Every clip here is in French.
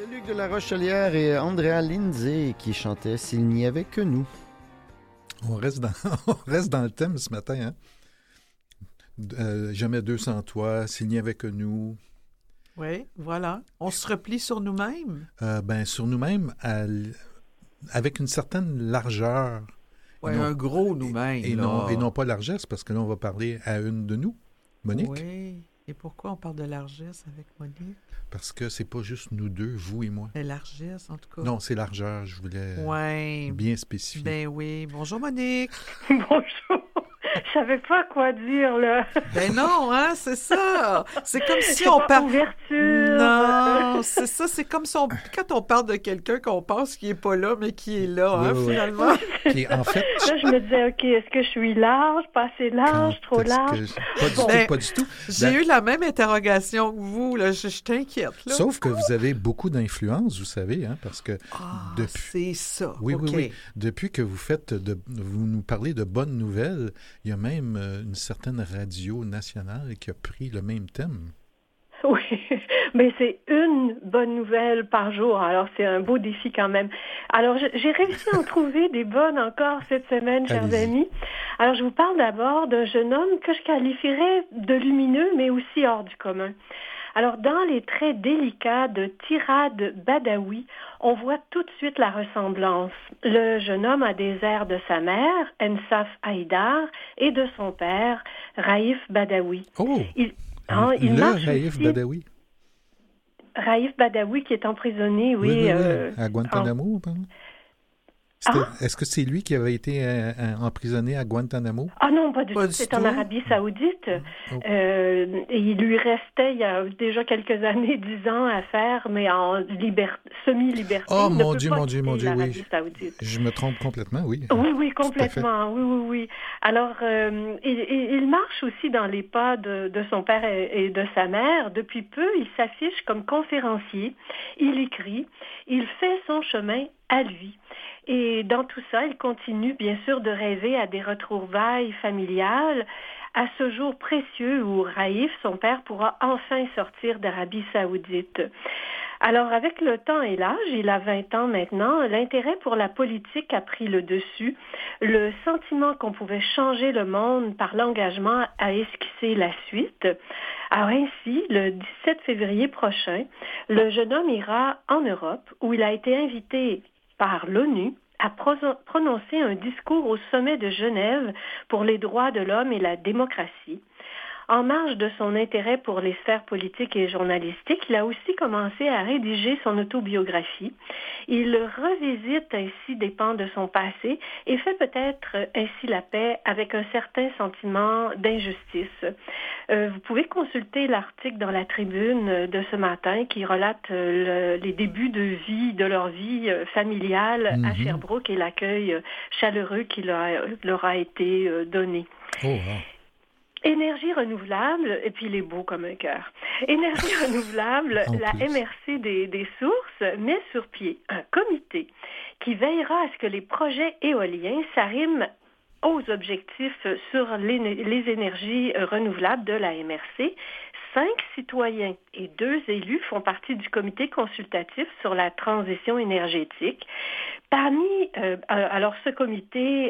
C'était Luc de la Rochelière et Andrea Lindsay qui chantaient S'il n'y avait que nous. On reste dans, on reste dans le thème ce matin, hein? Jamais 200 toits, s'il n'y avait que nous. Oui, voilà. On se replie sur nous-mêmes. Sur nous-mêmes, avec une certaine largeur. Oui, un gros nous-mêmes. Et non pas largesse, parce que là, on va parler à une de nous, Monique. Oui. Et pourquoi on parle de largesse avec Monique? Parce que c'est pas juste nous deux, vous et moi. La largesse, en tout cas. Non, c'est largeur, je voulais bien spécifier. Ben oui. Bonjour, Monique. Bonjour. Je savais pas quoi dire, là. Ben non, hein, c'est ça. C'est comme si on parle... Ouverture. Non, c'est ça. C'est comme si quand on parle de quelqu'un qu'on pense qu'il est pas là, mais qui est là, oui, hein, oui. finalement. Puis, en fait... Là, je me disais, OK, est-ce que je suis large, pas assez large, trop large? Pas du tout. J'ai eu la même interrogation que vous, là. Je t'inquiète, là. Sauf que vous avez beaucoup d'influence, vous savez, hein, parce que... c'est ça. Oui, okay. oui. Depuis que vous nous parlez de bonnes nouvelles, il y a même une certaine radio nationale qui a pris le même thème. Oui, mais c'est une bonne nouvelle par jour, alors c'est un beau défi quand même. Alors, j'ai réussi à en trouver des bonnes encore cette semaine, chers amis. Alors, je vous parle d'abord d'un jeune homme que je qualifierais de lumineux, mais aussi hors du commun. Alors, dans les traits délicats de Tirad Badawi, on voit tout de suite la ressemblance. Le jeune homme a des airs de sa mère, Ensaf Haïdar, et de son père, Raïf Badawi. Oh! Raïf Badawi. Raïf Badawi qui est emprisonné, oui. À Guantanamo, pardon? Est-ce que c'est lui qui avait été emprisonné à Guantanamo? Ah non, pas du tout. C'est en Arabie Saoudite. Et il lui restait, il y a déjà quelques années, 10 ans à faire, mais en semi-liberté. Oh, mon Dieu, oui. Saoudite. Je me trompe complètement, oui. Oui, complètement. Oui. Alors, il marche aussi dans les pas de son père et de sa mère. Depuis peu, il s'affiche comme conférencier. Il écrit. Il fait son chemin à lui. Et dans tout ça, il continue bien sûr de rêver à des retrouvailles familiales, à ce jour précieux où Raïf, son père, pourra enfin sortir d'Arabie Saoudite. Alors, avec le temps et l'âge, il a 20 ans maintenant, l'intérêt pour la politique a pris le dessus. Le sentiment qu'on pouvait changer le monde par l'engagement a esquissé la suite. Alors ainsi, le 17 février prochain, le jeune homme ira en Europe où il a été invité par l'ONU à prononcer un discours au sommet de Genève pour les droits de l'homme et la démocratie. En marge de son intérêt pour les sphères politiques et journalistiques, il a aussi commencé à rédiger son autobiographie. Il revisite ainsi des pans de son passé et fait peut-être ainsi la paix avec un certain sentiment d'injustice. Vous pouvez consulter l'article dans la Tribune de ce matin qui relate les débuts de leur vie familiale à Sherbrooke et l'accueil chaleureux qui leur a été donné. Oh, wow. Énergie renouvelable, et puis il est beau comme un cœur. Énergie renouvelable, la MRC des sources met sur pied un comité qui veillera à ce que les projets éoliens s'arriment aux objectifs sur les énergies renouvelables de la MRC. 5 citoyens et 2 élus font partie du comité consultatif sur la transition énergétique. Alors ce comité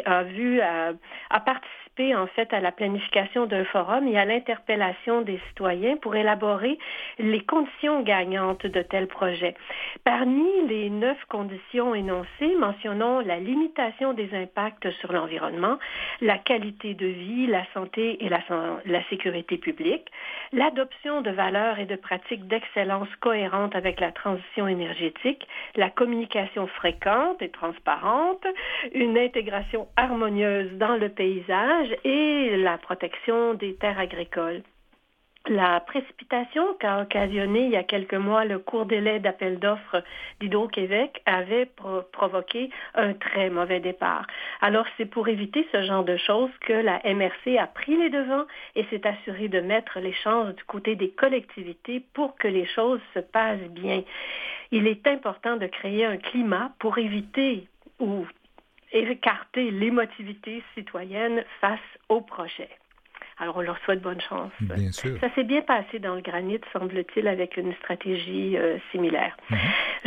a participé en fait à la planification d'un forum et à l'interpellation des citoyens pour élaborer les conditions gagnantes de tels projets. Parmi les 9 conditions énoncées, mentionnons la limitation des impacts sur l'environnement, la qualité de vie, la santé et la sécurité publique, l'adoption de valeurs et de pratiques d'excellence cohérentes avec la transition énergétique, la communication fréquente et transparente, une intégration harmonieuse dans le paysage et la protection des terres agricoles. La précipitation qu'a occasionné il y a quelques mois le court délai d'appel d'offres d'Hydro-Québec avait provoqué un très mauvais départ. Alors c'est pour éviter ce genre de choses que la MRC a pris les devants et s'est assurée de mettre les chances du côté des collectivités pour que les choses se passent bien. Il est important de créer un climat pour éviter ou écarter l'émotivité citoyenne face au projet. Alors, on leur souhaite bonne chance. Bien sûr. Ça s'est bien passé dans le granit, semble-t-il, avec une stratégie similaire. Je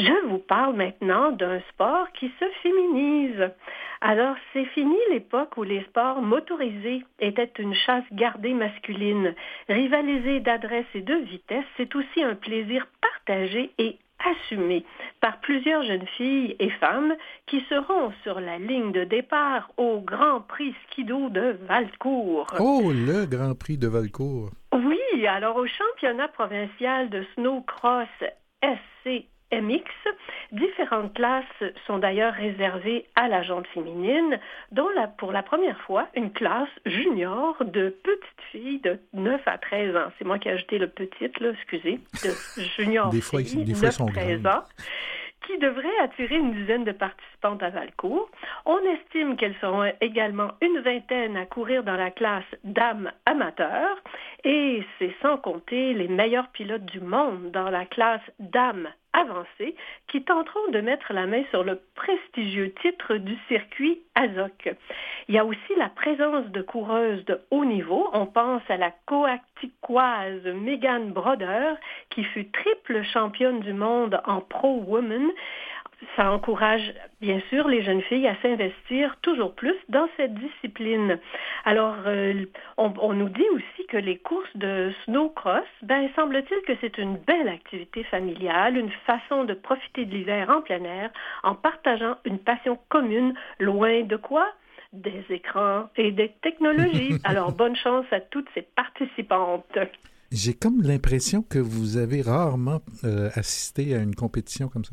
parle maintenant d'un sport qui se féminise. Alors, c'est fini l'époque où les sports motorisés étaient une chasse gardée masculine. Rivaliser d'adresse et de vitesse, c'est aussi un plaisir partagé et assumé par plusieurs jeunes filles et femmes qui seront sur la ligne de départ au Grand Prix Skido de Valcourt. Oh, le Grand Prix de Valcourt! Oui, alors au championnat provincial de snowcross SCMX, différentes classes sont d'ailleurs réservées à la jante féminine, dont pour la première fois, une classe junior de petites filles de 9 à 13 ans. C'est moi qui ai ajouté le petite, là, excusez, de junior des fois, filles, des fois, 9-13 ans, qui devrait attirer une dizaine de participantes à Valcourt. On estime qu'elles seront également une vingtaine à courir dans la classe dames amateurs, et c'est sans compter les meilleurs pilotes du monde dans la classe dames avancées qui tenteront de mettre la main sur le prestigieux titre du circuit AZOC. Il y a aussi la présence de coureuses de haut niveau. On pense à la coacticoise Megan Broder, qui fut triple championne du monde en Pro Women. Ça encourage bien sûr les jeunes filles à s'investir toujours plus dans cette discipline. Alors, on nous dit aussi que les courses de snowcross, semble-t-il que c'est une belle activité familiale, une façon de profiter de l'hiver en plein air en partageant une passion commune, loin de quoi? Des écrans et des technologies. Alors, bonne chance à toutes ces participantes. J'ai comme l'impression que vous avez rarement assisté à une compétition comme ça.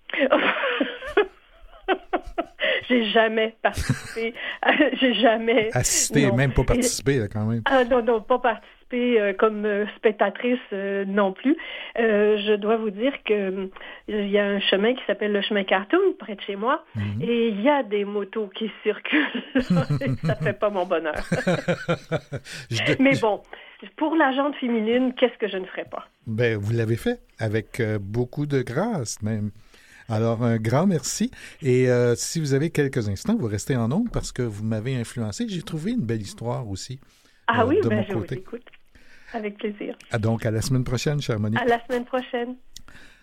J'ai jamais participé. J'ai jamais... Assisté, non. même pas participé, là, quand même. Ah non, pas participé comme spectatrice non plus. Je dois vous dire que il y a un chemin qui s'appelle le chemin Cartoon, près de chez moi, et il y a des motos qui circulent. Ça fait pas mon bonheur. Mais bon, pour la jante féminine, qu'est-ce que je ne ferais pas? Ben, vous l'avez fait, avec beaucoup de grâce, même. Alors, un grand merci. Et si vous avez quelques instants, vous restez en ondes parce que vous m'avez influencé. J'ai trouvé une belle histoire aussi. Ah oui, de mon je côté. vous écoute. Avec plaisir. Donc, à la semaine prochaine, chère Monique. À la semaine prochaine.